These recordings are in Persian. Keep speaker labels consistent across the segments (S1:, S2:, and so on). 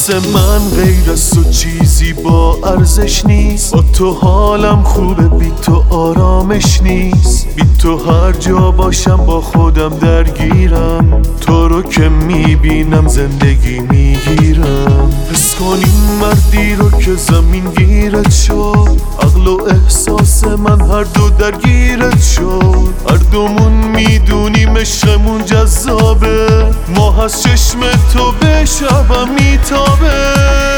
S1: واسه من غیر از تو چیزی با ارزش نیست. با تو حالم خوبه، بی تو آرامش نیست. بی تو هر جا باشم با خودم درگیرم. تو رو که میبینم زندگی میگیرم. حس کنیم مردی رو که زمین گیرت شد. عقل و احساس من هر دو درگیرت شد. هر دومون میدونیم عشقمون جذابه. ماه از چشم تو به شبم میتابه.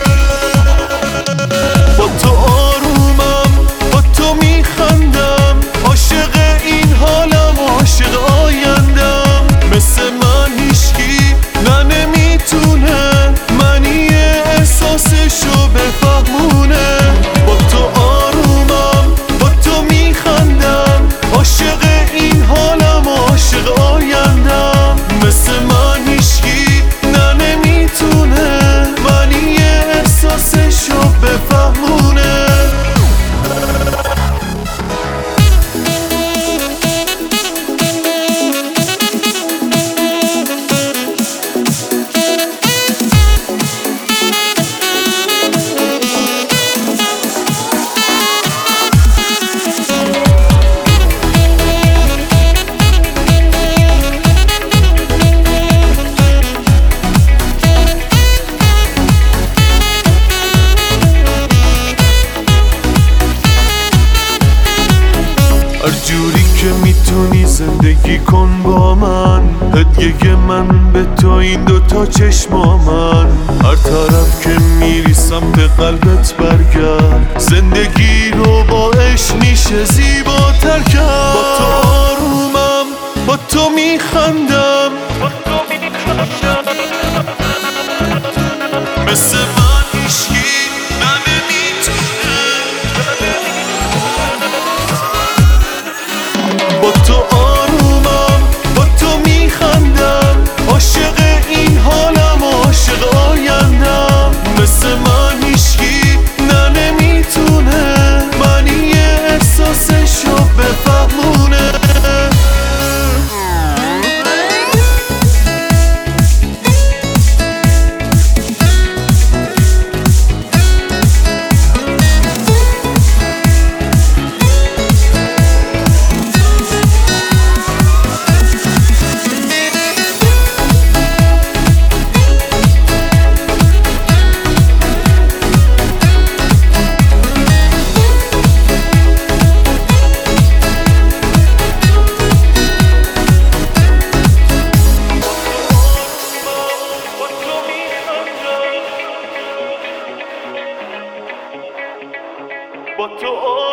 S1: با تو آرومم، با تو میخندم. عاشق این حالم، عاشق آیندم. مثل من هیچکی نه نمیتونه منی احساسشو بفهمونه. با تو آرومم، با تو میخندم. عاشق این حالم، عاشق آیندم. مثل من هیچکی نه نمیتونه منی احساسشو بفهمونه. هر جوری که میتونی زندگی کن با من. هدیه من به تو این دوتا چشمامن. هر طرف که میری سمت قلبت برگرد. زندگی رو با عشق میشه زیباتر کرد. با تو آرومم، با تو میخندم. مثل من هیچکی نه نمیتونه. با تو آرومم، با تو میخندم. عاشق این حالم، عاشق آیندم. مثل من هیچکی نه نمیتونه منی احساسشو بفهمونه. با تو